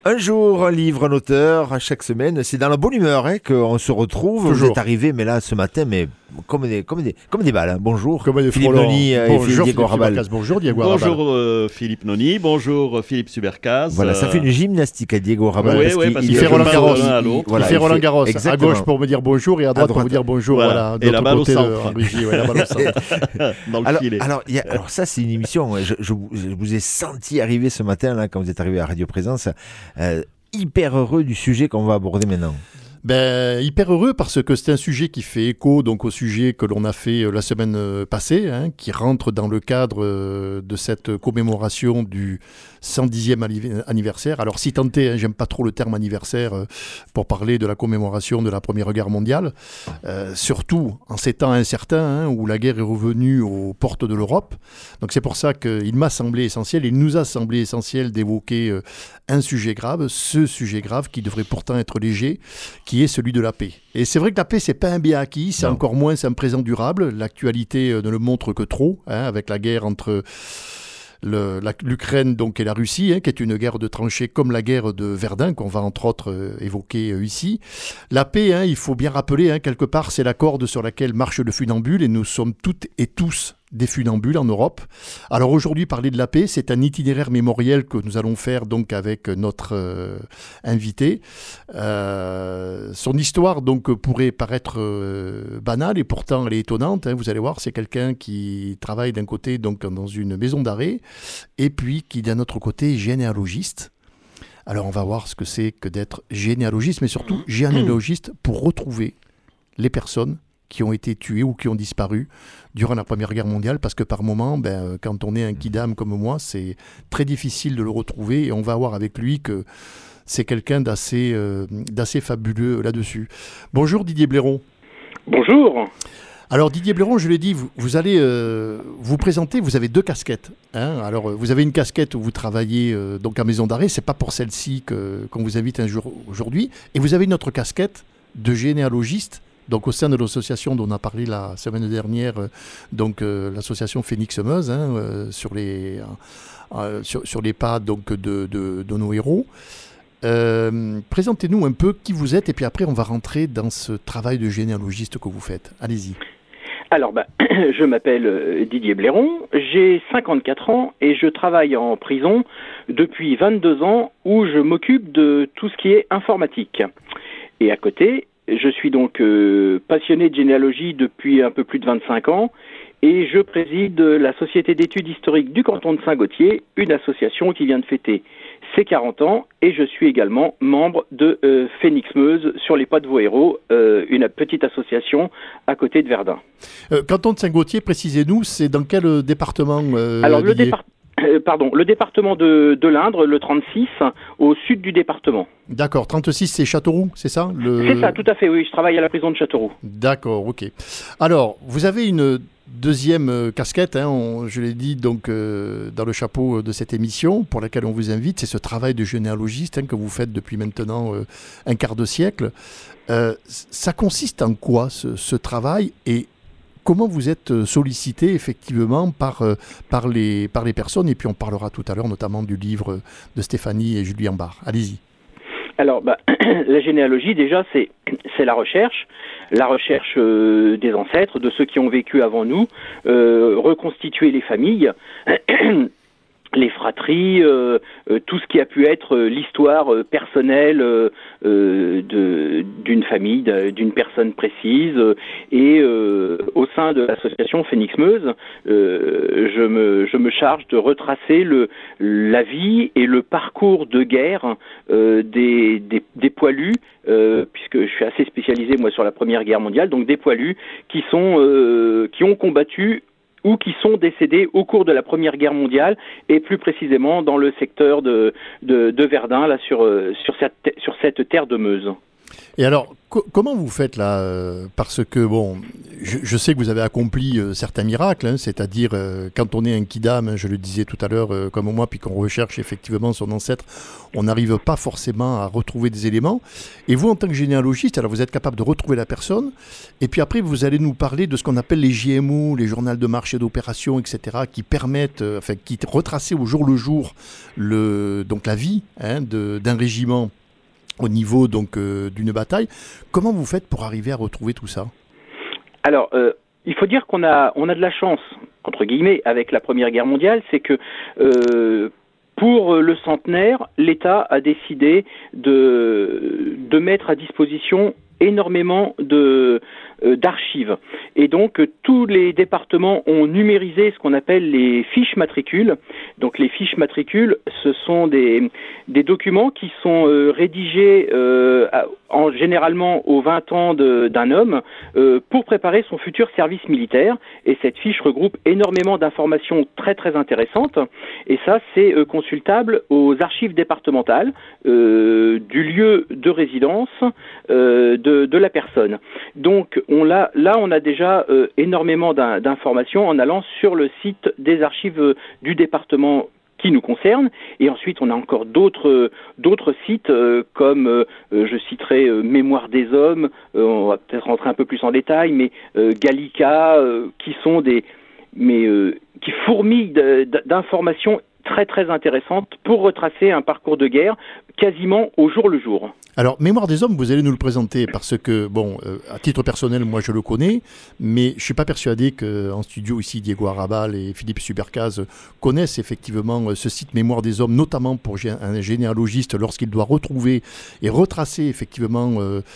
Un jour, un livre, un auteur, chaque semaine. C'est dans la bonne humeur qu'on se retrouve. Toujours. Vous êtes arrivé, mais là, ce matin, mais comme des balles. Bonjour. Comme des Philippe frelons. Noni et Bonjour Diego Rabal. Subercaz. Bonjour Diego Rabal. Bonjour Philippe Noni, bonjour Philippe Subercaz. Voilà, ça fait une gymnastique à Diego Rabal. Oui, parce Il qu'il fait Roland Garros. Voilà, Il fait Roland Garros. À exactement. gauche pour me dire bonjour et à droite pour me dire bonjour. Voilà. De Et la l'autre balle au côté centre. en régie, la balle au centre. dans le filet. Alors ça, c'est une émission. Je vous ai senti arriver ce matin, là, quand vous êtes arrivé à Radio Présence, hyper heureux du sujet qu'on va aborder maintenant. Hyper heureux parce que c'est un sujet qui fait écho donc au sujet que l'on a fait la semaine passée, qui rentre dans le cadre de cette commémoration du 110e anniversaire. Alors si tant est, j'aime pas trop le terme anniversaire pour parler de la commémoration de la Première Guerre mondiale, surtout en ces temps incertains où la guerre est revenue aux portes de l'Europe. Donc c'est pour ça qu'il m'a semblé essentiel, il nous a semblé essentiel d'évoquer un sujet grave, ce sujet grave qui devrait pourtant être léger, qui est celui de la paix. Et c'est vrai que la paix, c'est pas un bien acquis, c'est encore moins un présent durable. L'actualité ne le montre que trop, avec la guerre entre l'Ukraine donc, et la Russie, qui est une guerre de tranchées comme la guerre de Verdun, qu'on va entre autres évoquer ici. La paix, il faut bien rappeler, quelque part, c'est la corde sur laquelle marche le funambule, et nous sommes toutes et tous des funambules en Europe. Alors aujourd'hui, parler de la paix, c'est un itinéraire mémoriel que nous allons faire donc avec notre invité. Son histoire donc pourrait paraître banale et pourtant elle est étonnante. Vous allez voir, c'est quelqu'un qui travaille d'un côté donc dans une maison d'arrêt et puis qui d'un autre côté est généalogiste. Alors on va voir ce que c'est que d'être généalogiste, mais surtout généalogiste pour retrouver les personnes qui ont été tués ou qui ont disparu durant la Première Guerre mondiale, parce que par moment, quand on est un kidam comme moi, c'est très difficile de le retrouver, et on va voir avec lui que c'est quelqu'un d'assez fabuleux là-dessus. Bonjour Didier Blairon. Bonjour. Alors Didier Blairon, je l'ai dit, vous allez vous présenter, vous avez deux casquettes. Alors vous avez une casquette où vous travaillez donc à maison d'arrêt, c'est pas pour celle-ci qu'on vous invite un jour aujourd'hui, et vous avez une autre casquette de généalogiste, donc au sein de l'association dont on a parlé la semaine dernière, l'association Phoenix Meuse, sur les pas donc de nos héros. Présentez-nous un peu qui vous êtes et puis après on va rentrer dans ce travail de généalogiste que vous faites. Allez-y. Alors, je m'appelle Didier Blairon, j'ai 54 ans et je travaille en prison depuis 22 ans où je m'occupe de tout ce qui est informatique. Et à côté, je suis donc passionné de généalogie depuis un peu plus de 25 ans et je préside la Société d'études historiques du canton de Saint-Gautier, une association qui vient de fêter ses 40 ans, et je suis également membre de Phoenix Meuse sur les pas de vos héros, une petite association à côté de Verdun. Canton de Saint-Gautier, précisez-nous, c'est dans quel département Alors le département de l'Indre, le 36, au sud du département. D'accord, 36 c'est Châteauroux, c'est ça C'est ça, tout à fait, oui, je travaille à la prison de Châteauroux. D'accord, ok. Alors, vous avez une deuxième casquette, je l'ai dit donc dans le chapeau de cette émission pour laquelle on vous invite, c'est ce travail de généalogiste que vous faites depuis maintenant un quart de siècle. Ça consiste en quoi ce travail et comment vous êtes sollicité effectivement par les personnes, et puis on parlera tout à l'heure notamment du livre de Stéphanie et Julien Barre. Allez-y. Alors, la généalogie, déjà, c'est la recherche des ancêtres, de ceux qui ont vécu avant nous, reconstituer les familles, les fratries, tout ce qui a pu être l'histoire personnelle d'une famille, d'une personne précise. Et au sein de l'association Phoenix Meuse, je me charge de retracer la vie et le parcours de guerre des poilus, puisque je suis assez spécialisé moi sur la Première Guerre mondiale, donc des poilus qui ont combattu ou qui sont décédés au cours de la Première Guerre mondiale, et plus précisément dans le secteur de Verdun, là sur cette terre de Meuse. Et alors, comment vous faites là parce que, bon, je sais que vous avez accompli certains miracles, hein, c'est-à-dire quand on est un kidam, je le disais tout à l'heure, comme moi, puis qu'on recherche effectivement son ancêtre, on n'arrive pas forcément à retrouver des éléments. Et vous, en tant que généalogiste, alors vous êtes capable de retrouver la personne, et puis après, vous allez nous parler de ce qu'on appelle les JMO, les journaux de marche et d'opération, etc., qui permettent, qui retracer au jour le jour donc la vie d'un régiment au niveau donc d'une bataille. Comment vous faites pour arriver à retrouver tout ça? Alors, il faut dire qu'on a de la chance, entre guillemets, avec la Première Guerre mondiale, c'est que pour le centenaire, l'État a décidé de mettre à disposition énormément d'archives. Et donc, tous les départements ont numérisé ce qu'on appelle les fiches matricules. Donc, les fiches matricules, ce sont des documents qui sont rédigés généralement aux 20 ans d'un homme pour préparer son futur service militaire. Et cette fiche regroupe énormément d'informations très, très intéressantes. Et ça, c'est consultable aux archives départementales du lieu de résidence de la personne. Donc, on a déjà énormément d'informations en allant sur le site des archives du département qui nous concerne, et ensuite on a encore d'autres sites comme je citerai Mémoire des hommes, on va peut-être rentrer un peu plus en détail, mais Gallica, qui sont qui fourmillent d'informations très très intéressantes pour retracer un parcours de guerre quasiment au jour le jour. Alors, Mémoire des hommes, vous allez nous le présenter parce que, bon, à titre personnel, moi je le connais, mais je ne suis pas persuadé qu'en studio ici, Diego Arrabal et Philippe Subercaz connaissent effectivement ce site Mémoire des hommes, notamment pour un généalogiste lorsqu'il doit retrouver et retracer effectivement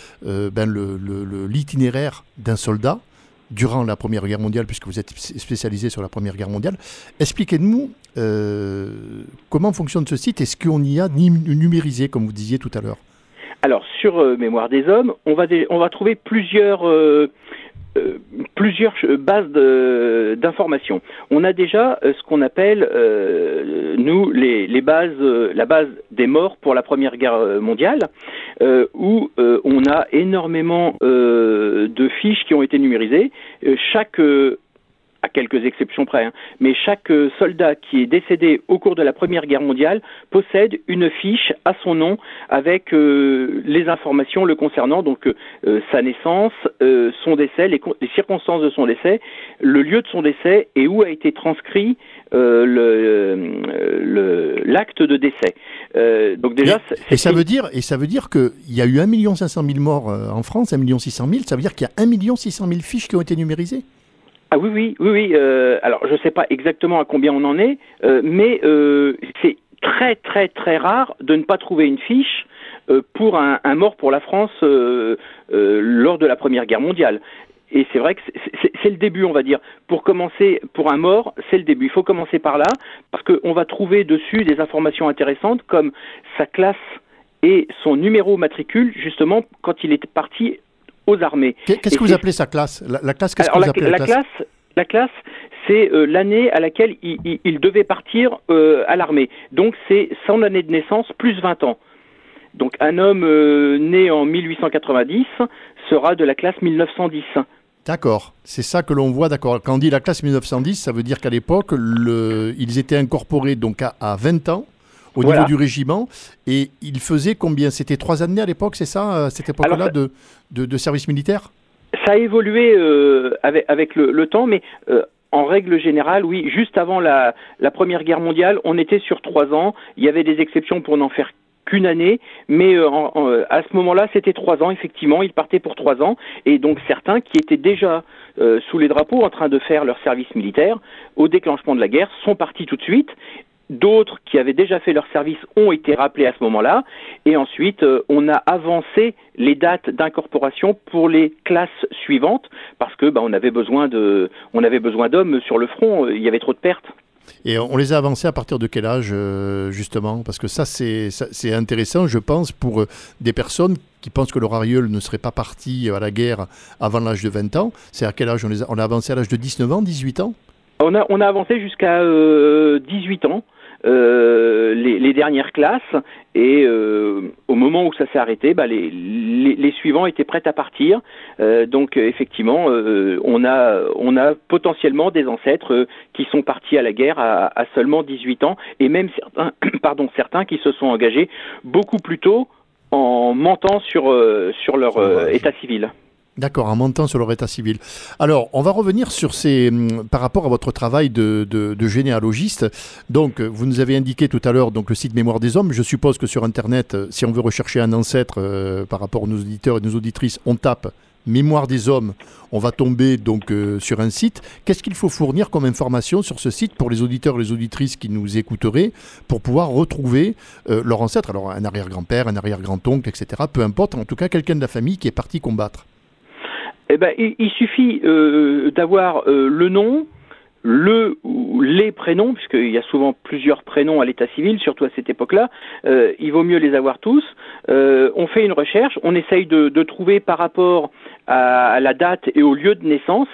l'itinéraire d'un soldat durant la Première Guerre mondiale, puisque vous êtes spécialisé sur la Première Guerre mondiale. Expliquez-nous comment fonctionne ce site et ce qu'on y a numérisé, comme vous disiez tout à l'heure. Alors, sur Mémoire des hommes, on va trouver plusieurs bases d'informations. On a déjà ce qu'on appelle, nous, la base des morts pour la Première Guerre mondiale, où on a énormément de fiches qui ont été numérisées. À quelques exceptions près, mais chaque soldat qui est décédé au cours de la Première Guerre mondiale possède une fiche à son nom avec les informations le concernant, donc sa naissance, son décès, les circonstances de son décès, le lieu de son décès et où a été transcrit l'acte de décès. Donc déjà, ça veut dire qu'il y a eu 1 500 000 morts en France, 1 600 000, ça veut dire qu'il y a 1 600 000 fiches qui ont été numérisées? Ah oui. Alors, je ne sais pas exactement à combien on en est, mais c'est très, très, très rare de ne pas trouver une fiche pour un mort pour la France lors de la Première Guerre mondiale. Et c'est vrai que c'est le début, on va dire. Pour commencer, pour un mort, c'est le début. Il faut commencer par là, parce qu'on va trouver dessus des informations intéressantes, comme sa classe et son numéro matricule, justement, quand il est parti aux armées. Qu'est-ce que vous appelez sa classe? La classe, qu'est-ce que vous appelez la classe? La classe, c'est l'année à laquelle il devait partir à l'armée. Donc, c'est son année de naissance plus 20 ans. Donc, un homme né en 1890 sera de la classe 1910. D'accord, c'est ça que l'on voit, d'accord. Quand on dit la classe 1910, ça veut dire qu'à l'époque, ils étaient incorporés donc à 20 ans. Au niveau du régiment, et il faisait combien? C'était 3 années à l'époque, c'est ça, à cette époque-là, de service militaire? Ça a évolué avec le temps, mais en règle générale, oui, juste avant la Première Guerre mondiale, on était sur 3 ans. Il y avait des exceptions pour n'en faire qu'une année, mais à ce moment-là, c'était 3 ans, effectivement, ils partaient pour 3 ans, et donc certains qui étaient déjà sous les drapeaux en train de faire leur service militaire, au déclenchement de la guerre, sont partis tout de suite. D'autres qui avaient déjà fait leur service ont été rappelés à ce moment-là, et ensuite on a avancé les dates d'incorporation pour les classes suivantes parce que on avait besoin d'hommes sur le front, il y avait trop de pertes. Et on les a avancés à partir de quel âge justement? Parce que ça c'est intéressant, je pense, pour des personnes qui pensent que leur aïeul ne serait pas parti à la guerre avant l'âge de 20 ans. C'est à quel âge on a avancé? À l'âge de 19 ans, 18 ans? On a avancé jusqu'à 18 ans. les dernières classes, et au moment où ça s'est arrêté, les suivants étaient prêts à partir. Donc effectivement, on a potentiellement des ancêtres qui sont partis à la guerre à seulement 18 ans, et même certains qui se sont engagés beaucoup plus tôt en mentant sur leur état civil. D'accord, en montant sur leur état civil. Alors, on va revenir sur par rapport à votre travail de généalogiste. Donc, vous nous avez indiqué tout à l'heure donc le site Mémoire des Hommes. Je suppose que sur Internet, si on veut rechercher un ancêtre par rapport à nos auditeurs et nos auditrices, on tape Mémoire des Hommes. On va tomber donc sur un site. Qu'est-ce qu'il faut fournir comme information sur ce site pour les auditeurs et les auditrices qui nous écouteraient pour pouvoir retrouver leur ancêtre? Alors, un arrière-grand-père, un arrière-grand-oncle, etc. Peu importe, en tout cas, quelqu'un de la famille qui est parti combattre. Eh ben, il suffit d'avoir le nom, ou les prénoms, puisqu'il y a souvent plusieurs prénoms à l'état civil, surtout à cette époque-là. Il vaut mieux les avoir tous. On fait une recherche, on essaye de trouver par rapport à la date et au lieu de naissance.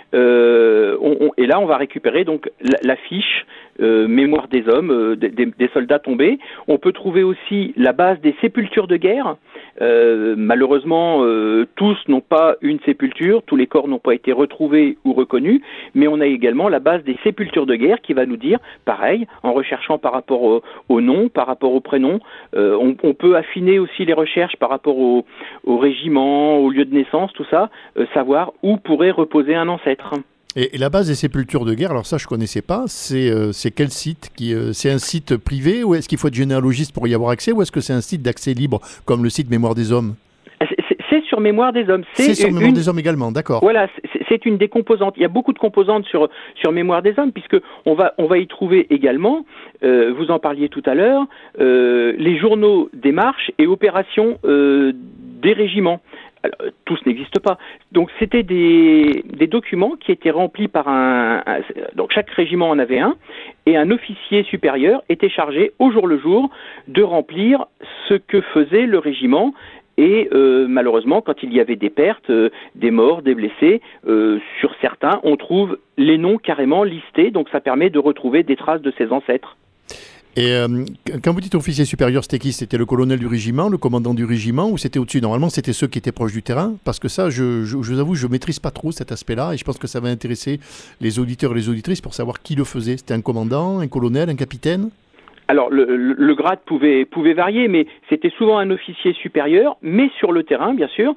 Et là, on va récupérer donc la fiche Mémoire des hommes, des soldats tombés. On peut trouver aussi la base des sépultures de guerre. Malheureusement, tous n'ont pas une sépulture, tous les corps n'ont pas été retrouvés ou reconnus, mais on a également la base des sépultures de guerre qui va nous dire, pareil, en recherchant par rapport au nom, par rapport au prénom. On peut affiner aussi les recherches par rapport au régiment, au lieu de naissance, tout ça, savoir où pourrait reposer un ancêtre. Et la base des sépultures de guerre, alors ça je ne connaissais pas, c'est quel site c'est un site privé ou est-ce qu'il faut être généalogiste pour y avoir accès ou est-ce que c'est un site d'accès libre comme le site Mémoire des Hommes? C'est sur Mémoire des Hommes. C'est sur Mémoire des Hommes également, d'accord. Voilà, c'est une des composantes. Il y a beaucoup de composantes sur Mémoire des Hommes puisque on va y trouver également, vous en parliez tout à l'heure, les journaux des marches et opérations des régiments. Alors, tous n'existent pas. Donc c'était des documents qui étaient remplis par donc chaque régiment en avait un, et un officier supérieur était chargé au jour le jour de remplir ce que faisait le régiment. Et malheureusement, quand il y avait des pertes, des morts, des blessés, sur certains, on trouve les noms carrément listés, donc ça permet de retrouver des traces de ses ancêtres. Et quand vous dites officier supérieur, c'était qui? C'était le colonel du régiment, le commandant du régiment, ou c'était au-dessus? Normalement, c'était ceux qui étaient proches du terrain, parce que ça, je vous avoue, je ne maîtrise pas trop cet aspect-là, et je pense que ça va intéresser les auditeurs et les auditrices pour savoir qui le faisait. C'était un commandant, un colonel, un capitaine? Alors, le grade pouvait varier, mais c'était souvent un officier supérieur, mais sur le terrain, bien sûr.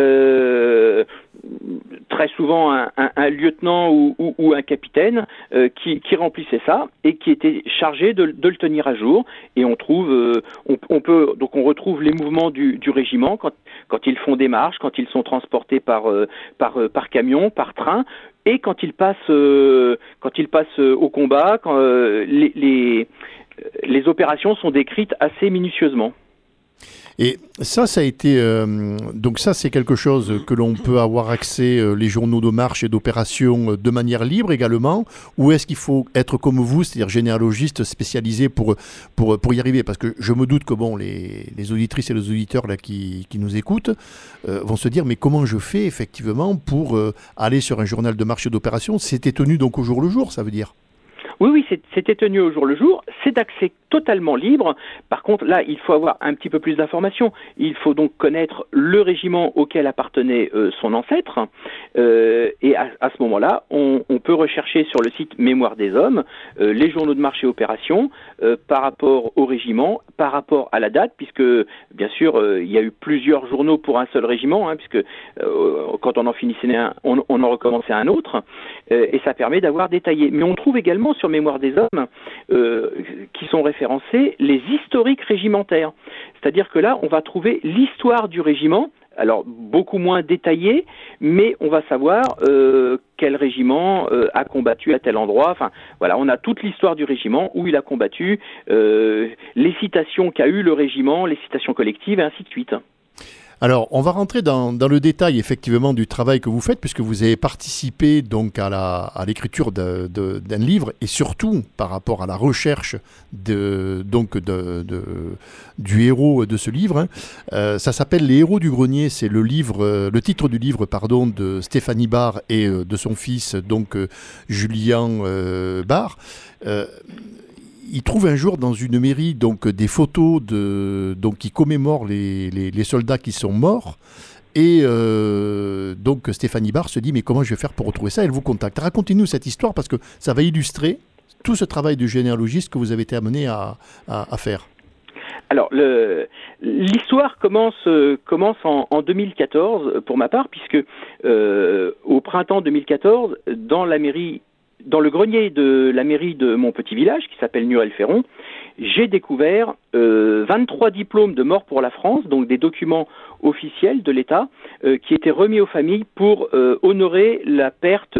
Très souvent un lieutenant ou un capitaine qui remplissait ça et qui était chargé de le tenir à jour. Et on retrouve les mouvements du régiment quand ils font des marches, quand ils sont transportés par camion, par train, et quand ils passent au combat, quand les opérations sont décrites assez minutieusement. Et ça a été... donc ça, c'est quelque chose que l'on peut avoir accès, les journaux de marche et d'opération, de manière libre également, ou est-ce qu'il faut être comme vous, c'est-à-dire généalogiste spécialisé pour y arriver? Parce que je me doute que les auditrices et les auditeurs là, qui nous écoutent vont se dire, mais comment je fais effectivement pour aller sur un journal de marche et d'opération? C'était tenu donc au jour le jour, ça veut dire? Oui, c'était tenu au jour le jour. C'est d'accès totalement libre. Par contre, là, il faut avoir un petit peu plus d'informations. Il faut donc connaître le régiment auquel appartenait son ancêtre. Et à ce moment-là, on peut rechercher sur le site Mémoire des Hommes les journaux de marche et opérations par rapport au régiment, par rapport à la date, puisque, bien sûr, il y a eu plusieurs journaux pour un seul régiment, puisque quand on en finissait un, on en recommençait un autre. Et ça permet d'avoir détaillé. Mais on trouve également sur Mémoire des Hommes qui sont référencés les historiques régimentaires. C'est-à-dire que là, on va trouver l'histoire du régiment, alors beaucoup moins détaillée, mais on va savoir quel régiment a combattu à tel endroit. Enfin, voilà, on a toute l'histoire du régiment, où il a combattu, les citations qu'a eu le régiment, les citations collectives, et ainsi de suite. Alors, on va rentrer dans le détail effectivement du travail que vous faites, puisque vous avez participé donc à l'écriture d'un livre et surtout par rapport à la recherche du héros de ce livre. Ça s'appelle Les Héros du Grenier. C'est le titre du livre de Stéphanie Barre et de son fils donc Julien Barre. il trouve un jour dans une mairie donc des photos qui commémorent les soldats qui sont morts. Et donc Stéphanie Barre se dit mais comment je vais faire pour retrouver ça? Elle vous contacte. Racontez-nous cette histoire parce que ça va illustrer tout ce travail de généalogiste que vous avez été amené à faire. Alors, l'histoire commence en 2014 pour ma part, puisque au printemps 2014, dans le grenier de la mairie de mon petit village, qui s'appelle Nurel-Ferron, j'ai découvert 23 diplômes de mort pour la France, donc des documents officiels de l'État, qui étaient remis aux familles pour honorer la perte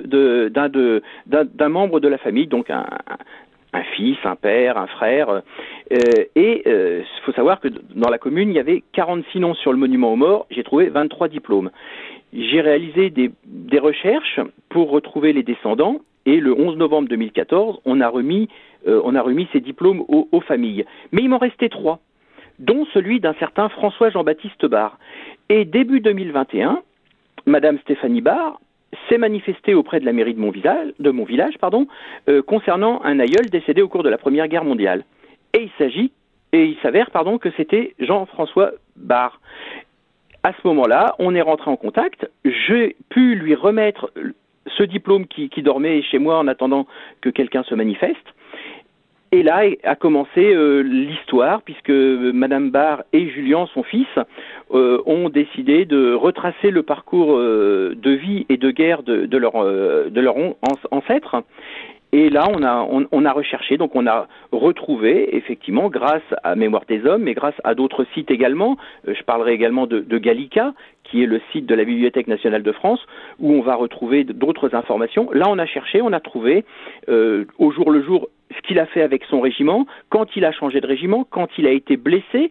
d'un membre de la famille, donc un fils, un père, un frère. Il faut savoir que dans la commune, il y avait 46 noms sur le monument aux morts. J'ai trouvé 23 diplômes. J'ai réalisé des recherches pour retrouver les descendants. Et le 11 novembre 2014, on a remis ces diplômes aux familles. Mais il m'en restait 3, dont celui d'un certain François Jean-Baptiste Barre. Et début 2021, Madame Stéphanie Barre s'est manifestée auprès de la mairie de mon village, concernant un aïeul décédé au cours de la Première Guerre mondiale. Et il s'avère que c'était Jean-François Barre. À ce moment-là, on est rentré en contact. J'ai pu lui remettre ce diplôme qui dormait chez moi en attendant que quelqu'un se manifeste. Et là a commencé l'histoire, puisque Madame Barre et Julien, son fils, ont décidé de retracer le parcours de vie et de guerre de leur ancêtre. Et là, on a recherché, donc on a retrouvé, effectivement, grâce à Mémoire des Hommes, mais grâce à d'autres sites également. Je parlerai également de Gallica, qui est le site de la Bibliothèque nationale de France, où on va retrouver d'autres informations. Là, on a cherché, on a trouvé, au jour le jour, ce qu'il a fait avec son régiment, quand il a changé de régiment, quand il a été blessé,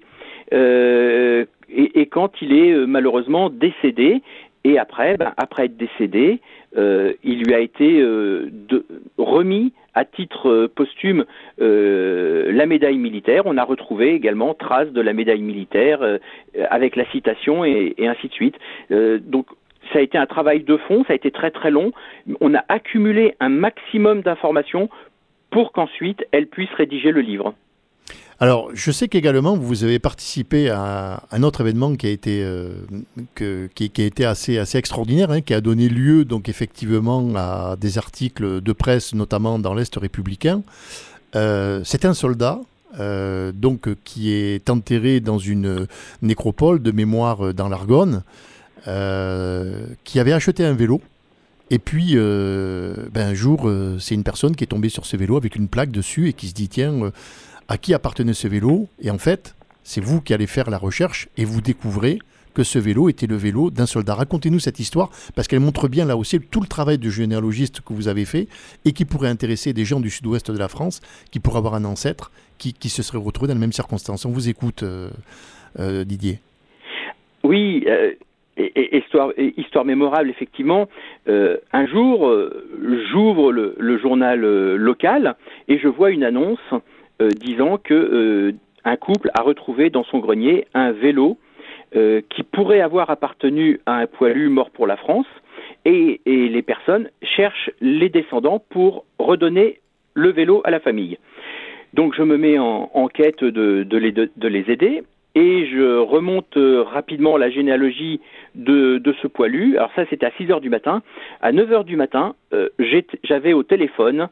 et quand il est malheureusement décédé. Et après être décédé, il lui a été remis à titre posthume la médaille militaire. On a retrouvé également trace de la médaille militaire avec la citation et ainsi de suite. Donc ça a été un travail de fond, ça a été très très long. On a accumulé un maximum d'informations pour qu'ensuite elle puisse rédiger le livre. Alors, je sais qu'également, vous avez participé à un autre événement qui a été, qui a été assez extraordinaire, qui a donné lieu, donc, effectivement, à des articles de presse, notamment dans l'Est républicain. C'est un soldat, qui est enterré dans une nécropole de mémoire dans l'Argonne, qui avait acheté un vélo. Et puis, un jour, c'est une personne qui est tombée sur ce vélo avec une plaque dessus et qui se dit, tiens... à qui appartenait ce vélo? Et en fait, c'est vous qui allez faire la recherche et vous découvrez que ce vélo était le vélo d'un soldat. Racontez-nous cette histoire, parce qu'elle montre bien là aussi tout le travail de généalogiste que vous avez fait et qui pourrait intéresser des gens du sud-ouest de la France, qui pourraient avoir un ancêtre qui se serait retrouvé dans les mêmes circonstances. On vous écoute, Didier. Oui, histoire mémorable, effectivement. Un jour, j'ouvre le journal local et je vois une annonce disant que un couple a retrouvé dans son grenier un vélo qui pourrait avoir appartenu à un poilu mort pour la France, et les personnes cherchent les descendants pour redonner le vélo à la famille. Donc je me mets en quête de les aider, et je remonte rapidement la généalogie de ce poilu. Alors ça, c'était à 6h du matin. À 9h du matin, j'avais au téléphone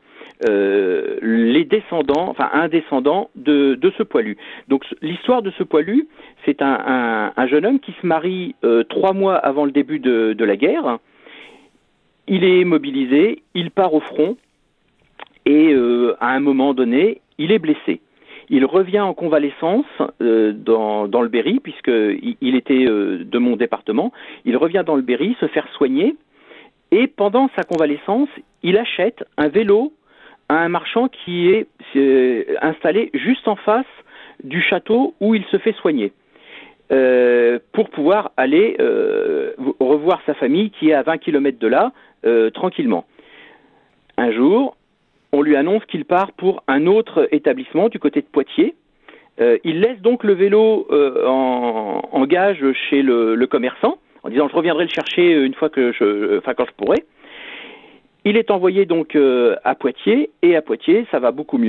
un descendant de ce poilu. Donc l'histoire de ce poilu, c'est un jeune homme qui se marie 3 mois avant le début de la guerre. Il est mobilisé, il part au front, et à un moment donné, il est blessé. Il revient en convalescence dans le Berry, puisqu'il était de mon département. Il revient dans le Berry se faire soigner, et pendant sa convalescence, il achète un vélo à un marchand qui est installé juste en face du château où il se fait soigner, pour pouvoir aller revoir sa famille qui est à 20 km de là, tranquillement. Un jour, on lui annonce qu'il part pour un autre établissement du côté de Poitiers. Il laisse donc le vélo en gage chez le commerçant, en disant « je reviendrai le chercher une fois quand je pourrai ». Il est envoyé donc à Poitiers, et à Poitiers, ça va beaucoup mieux.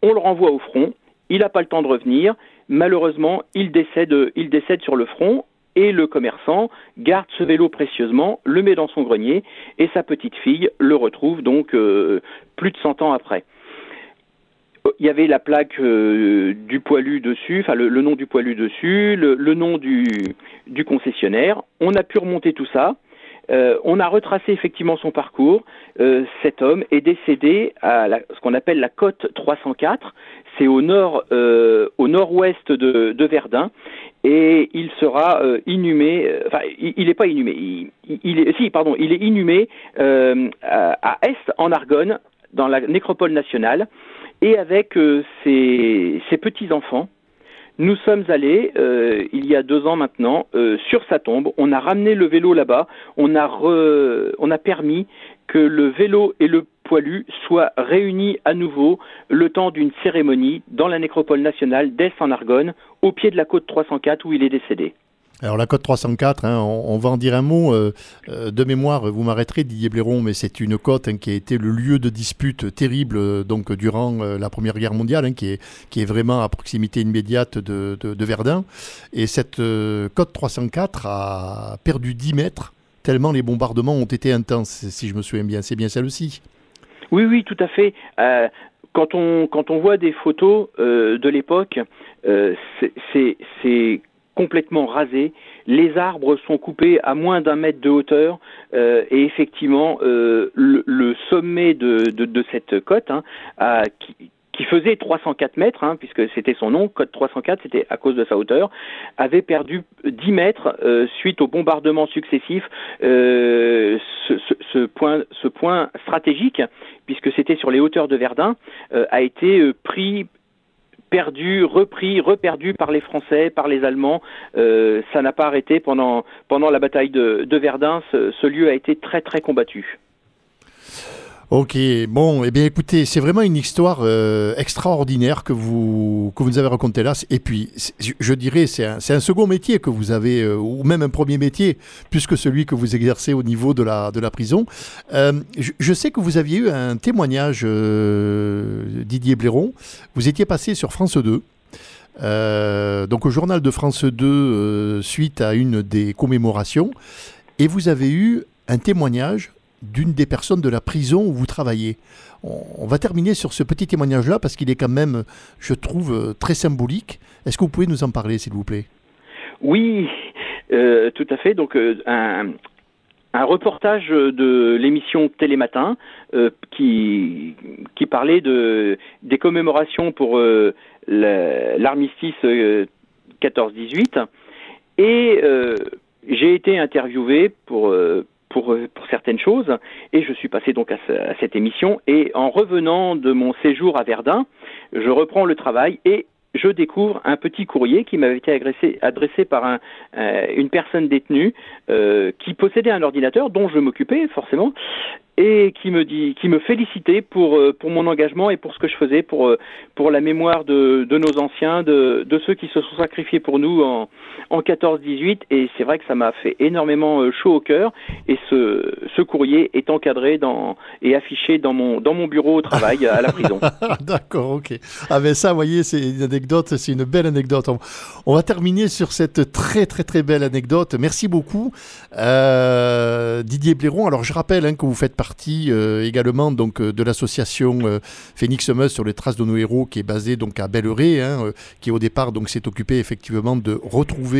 on le renvoie au front, il n'a pas le temps de revenir, malheureusement, il décède sur le front, et le commerçant garde ce vélo précieusement, le met dans son grenier, et sa petite fille le retrouve donc plus de 100 ans après. Il y avait la plaque du poilu dessus, enfin le nom du poilu dessus, le nom du concessionnaire. On a pu remonter tout ça. On a retracé effectivement son parcours. Cet homme est décédé à ce qu'on appelle la côte 304. C'est au nord-ouest de Verdun. Et il sera inhumé. Enfin, il n'est pas inhumé. Il est inhumé à Est en Argonne, dans la nécropole nationale. Et avec ses petits-enfants, nous sommes allés, il y a 2 ans maintenant, sur sa tombe. On a ramené le vélo là-bas. On a permis que le vélo et le poilu soient réunis à nouveau le temps d'une cérémonie dans la nécropole nationale d'Est en Argonne, au pied de la côte 304 où il est décédé. Alors la côte 304, on va en dire un mot de mémoire, vous m'arrêterez Didier Blairon, mais c'est une côte qui a été le lieu de disputes terribles donc, durant la Première Guerre mondiale, qui est vraiment à proximité immédiate de Verdun. Et cette côte 304 a perdu 10 mètres, tellement les bombardements ont été intenses, si je me souviens bien. C'est bien celle-ci? Oui, tout à fait. Quand on voit des photos de l'époque, c'est complètement rasé, les arbres sont coupés à moins d'1 mètre de hauteur et effectivement le sommet de cette côte qui faisait 304 mètres, puisque c'était son nom, côte 304, c'était à cause de sa hauteur, avait perdu 10 mètres suite aux bombardements successifs. Ce point stratégique, puisque c'était sur les hauteurs de Verdun, a été perdu, repris, reperdu par les Français, par les Allemands. Ça n'a pas arrêté pendant la bataille de Verdun. Ce lieu a été très très combattu. Ok, bon, eh bien écoutez, c'est vraiment une histoire extraordinaire que vous nous avez racontée là. Et puis, je dirais, c'est un second métier que vous avez, ou même un premier métier, plus que celui que vous exercez au niveau de la prison. Je sais que vous aviez eu un témoignage, Didier Blairon. Vous étiez passé sur France 2. Donc au journal de France 2, suite à une des commémorations, et vous avez eu un témoignage d'une des personnes de la prison où vous travaillez. On va terminer sur ce petit témoignage-là parce qu'il est quand même, je trouve, très symbolique. Est-ce que vous pouvez nous en parler, s'il vous plaît? Oui, tout à fait. Donc, un reportage de l'émission Télématin qui parlait des commémorations pour l'armistice 14-18. Et j'ai été interviewé pour certaines choses, et je suis passé donc à cette émission, et en revenant de mon séjour à Verdun, je reprends le travail et je découvre un petit courrier qui m'avait été adressé par une personne détenue qui possédait un ordinateur dont je m'occupais forcément, et qui me félicitait pour mon engagement et pour ce que je faisais pour la mémoire de nos anciens, de ceux qui se sont sacrifiés pour nous en 14-18, et c'est vrai que ça m'a fait énormément chaud au cœur, et ce courrier est encadré et affiché dans mon bureau au travail à la prison. D'accord, ok. Ah ben ça, vous voyez, c'est une anecdote, c'est une belle anecdote. On va terminer sur cette très très très belle anecdote. Merci beaucoup, Didier Blairon. Alors je rappelle que vous faites partie également donc de l'association Phénix Meuse sur les traces de nos héros, qui est basée donc à Belleret, qui au départ donc s'est occupé effectivement de retrouver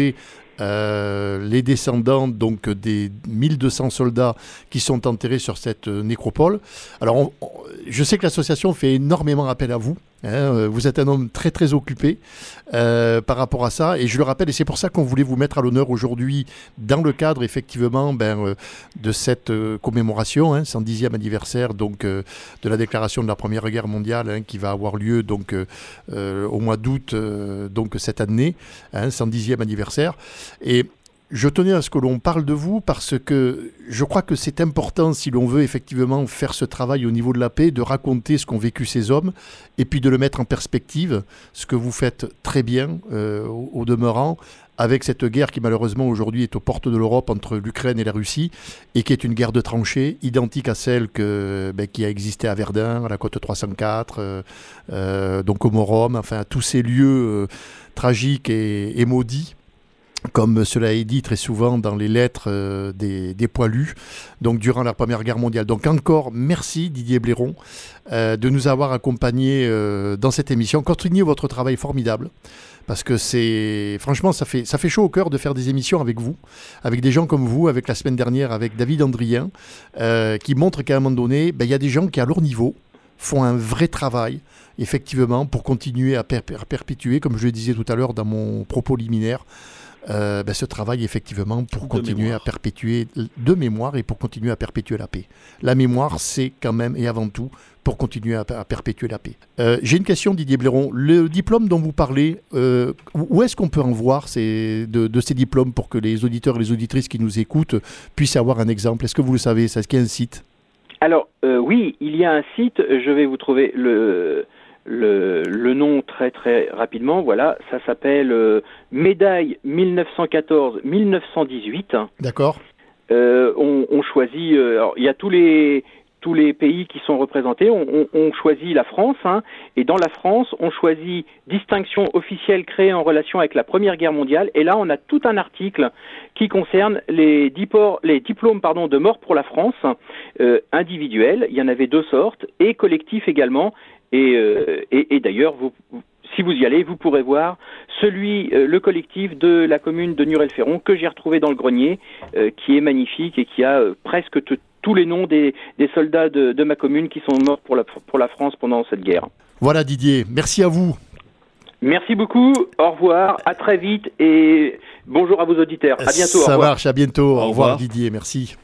les descendants donc des 1200 soldats qui sont enterrés sur cette nécropole. Alors je sais que l'association fait énormément appel à vous. Vous êtes un homme très très occupé par rapport à ça, et je le rappelle, et c'est pour ça qu'on voulait vous mettre à l'honneur aujourd'hui dans le cadre effectivement de cette commémoration, 110e anniversaire donc de la déclaration de la Première Guerre mondiale, qui va avoir lieu donc au mois d'août donc cette année, 110e anniversaire. Et je tenais à ce que l'on parle de vous parce que je crois que c'est important, si l'on veut effectivement faire ce travail au niveau de la paix, de raconter ce qu'ont vécu ces hommes et puis de le mettre en perspective, ce que vous faites très bien au demeurant, avec cette guerre qui malheureusement aujourd'hui est aux portes de l'Europe entre l'Ukraine et la Russie, et qui est une guerre de tranchées, identique à celle qui a existé à Verdun, à la côte 304, donc au Morum, enfin tous ces lieux tragiques et maudits, comme cela est dit très souvent dans les lettres des poilus, donc durant la Première Guerre mondiale. Donc encore merci Didier Blairon de nous avoir accompagnés dans cette émission. Continuez votre travail formidable, parce que franchement ça fait chaud au cœur de faire des émissions avec vous, avec des gens comme vous, avec la semaine dernière avec David Andrien, qui montre qu'à un moment donné, il y a des gens qui à leur niveau font un vrai travail, effectivement, pour continuer à perpétuer, comme je le disais tout à l'heure dans mon propos liminaire, ce travail effectivement pour continuer à perpétuer de mémoire et pour continuer à perpétuer la paix. La mémoire, c'est quand même et avant tout pour continuer à perpétuer la paix. J'ai une question, Didier Blairon. Le diplôme dont vous parlez, où est-ce qu'on peut en voir de ces diplômes pour que les auditeurs et les auditrices qui nous écoutent puissent avoir un exemple? Est-ce que vous le savez? Est-ce qu'il y a un site? Alors, oui, il y a un site. Je vais vous trouver le nom très très rapidement. Voilà, ça s'appelle Médaille 1914-1918. D'accord. On choisit. Alors, il y a tous les pays qui sont représentés. On choisit la France, et dans la France, on choisit distinction officielle créée en relation avec la Première Guerre mondiale. Et là, on a tout un article qui concerne les diplômes de mort pour la France, individuels. Il y en avait 2 sortes, et collectifs également. Et d'ailleurs, si vous y allez, vous pourrez voir le collectif de la commune de Nurel-Ferron que j'ai retrouvé dans le grenier, qui est magnifique et qui a presque tous les noms des soldats de ma commune qui sont morts pour la France pendant cette guerre. Voilà Didier, merci à vous. Merci beaucoup, au revoir, à très vite et bonjour à vos auditeurs. À bientôt, au revoir. Ça marche, à bientôt. Au revoir Didier, merci.